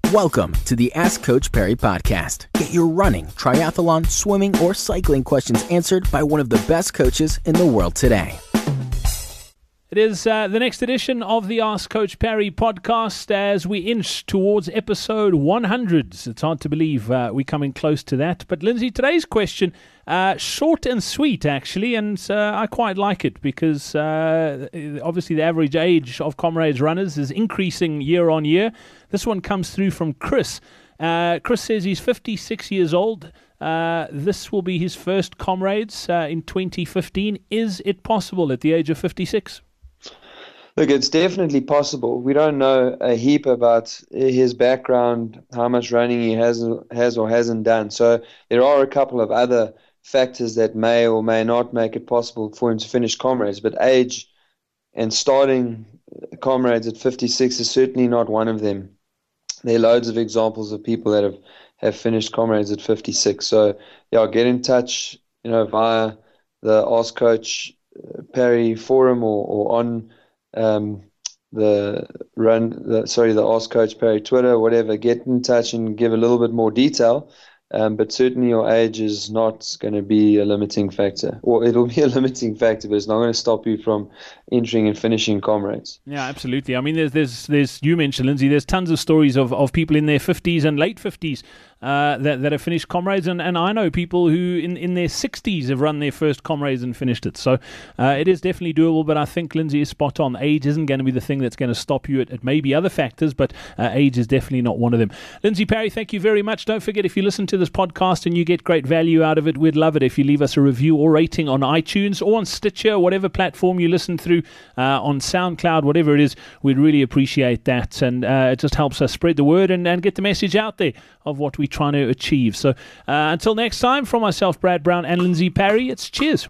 Welcome to the Ask Coach Perry podcast. Get your running, triathlon, swimming, or cycling questions answered by one of the best coaches in the world today. It is the next edition of the Ask Coach Perry podcast as we inch towards episode 100. It's hard to believe we're coming close to that. But Lindsay, today's question, short and sweet actually, and I quite like it because obviously the average age of Comrades runners is increasing year on year. This one comes through from Chris. Chris says he's 56 years old. This will be his first Comrades in 2015. Is it possible at the age of 56? Look, it's definitely possible. We don't know a heap about his background, how much running he has or hasn't done. So there are a couple of other factors that may or may not make it possible for him to finish Comrades. But age and starting Comrades at 56 is certainly not one of them. There are loads of examples of people that have finished Comrades at 56. So yeah, get in touch, via the Ask Coach Perry forum or on the Ask Coach Perry Twitter, whatever. Get in touch and give a little bit more detail. But certainly your age is not going to be a limiting factor, or it'll be a limiting factor, but it's not going to stop you from entering and finishing Comrades. Yeah, absolutely. I mean, there's you mentioned, Lindsay, there's tons of stories of people in their 50s and late 50s that have finished Comrades, and I know people who in their 60s have run their first Comrades and finished it. So it is definitely doable, but I think Lindsay is spot on. Age isn't going to be the thing that's going to stop you. It may be other factors, but age is definitely not one of them. Lindsay Perry, thank you very much. Don't forget, if you listen to this podcast and you get great value out of it, we'd love it if you leave us a review or rating on iTunes or on Stitcher, whatever platform you listen through, on SoundCloud, whatever it is. We'd really appreciate that, and it just helps us spread the word and get the message out there of what we're trying to achieve. So until next time, from myself, Brad Brown, and Lindsay Perry, it's cheers.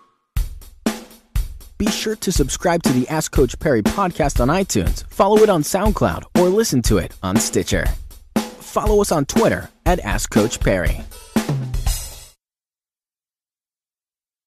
Be sure to subscribe to the Ask Coach Perry podcast on iTunes, follow it on SoundCloud, or listen to it on Stitcher. Follow us on Twitter at Ask Coach Perry.